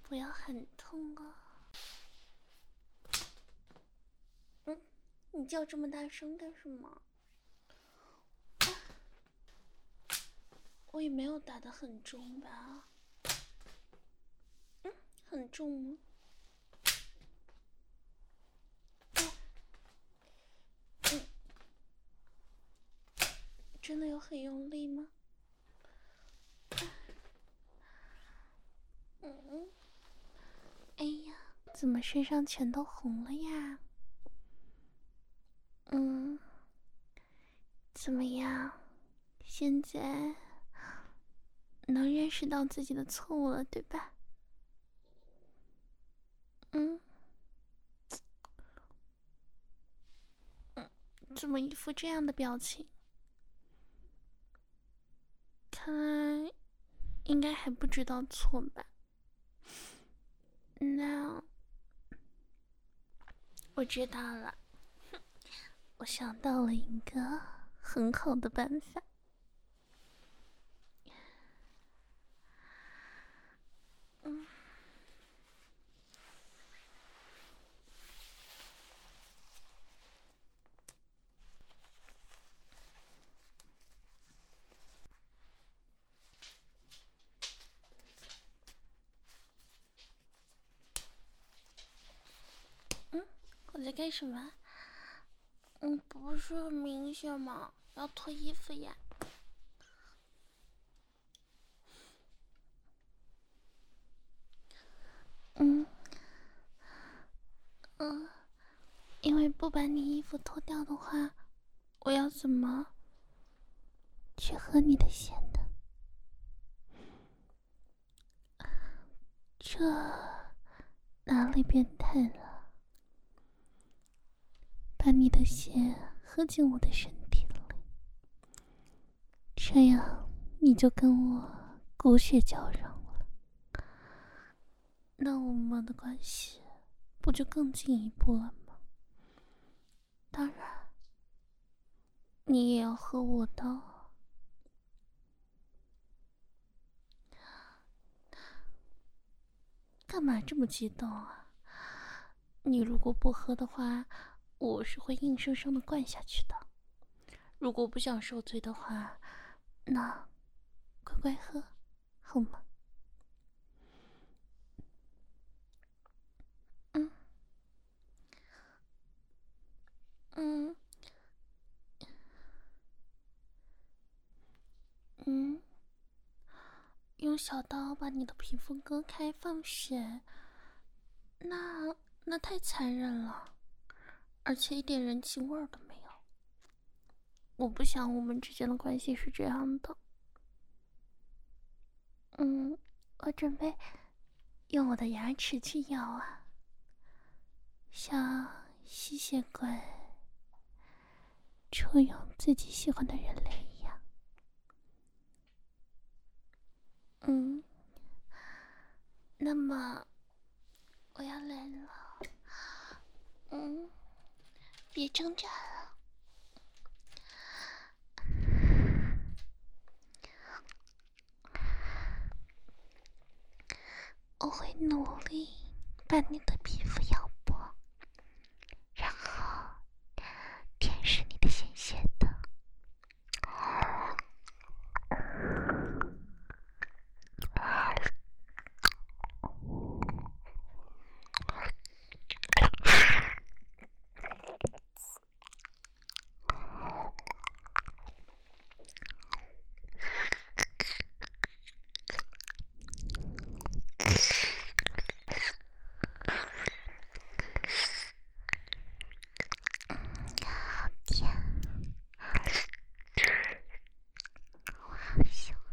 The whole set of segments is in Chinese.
不要很痛啊！你叫这么大声干什么？我也没有打得很重吧？很重吗？真的有很用力吗？哎呀，怎么身上全都红了呀？怎么样？现在能认识到自己的错误了，对吧？怎么一副这样的表情？看来应该还不知道错吧？那我知道了，我想到了一个很好的办法。我在干什么？不是很明显吗？要脱衣服呀。因为不把你衣服脱掉的话，我要怎么去喝你的血呢？这哪里变态了？把你的血喝进我的身体里，这样你就跟我骨血交融了，那我们的关系不就更进一步了吗？当然，你也要喝我的。干嘛这么激动啊？你如果不喝的话，我是会硬生生的灌下去的。如果不想受罪的话，那乖乖喝，好吗？嗯嗯嗯，用小刀把你的皮肤割开放血，那太残忍了，而且一点人情味儿都没有。我不想我们之间的关系是这样的。我准备用我的牙齿去咬啊，像吸血鬼抽用自己喜欢的人类一样。那么我要来了。别挣扎了。我会努力把你的皮肤咬破，然后舔舐你的鲜血的。好甜，我好喜欢。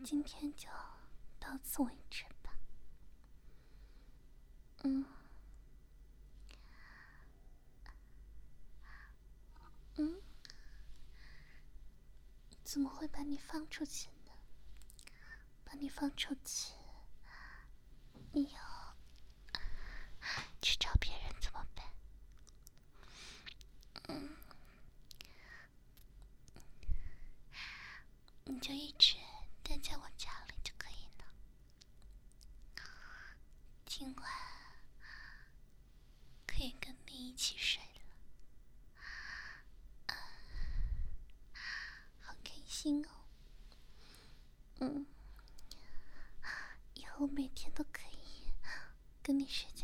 今天就到此为止吧。怎么会把你放出去呢？把你放出去，你要去找别人怎么办？你就一直待在我家里就可以了。今晚可以跟你一起睡了，好开心哦。以后每天都可以跟你睡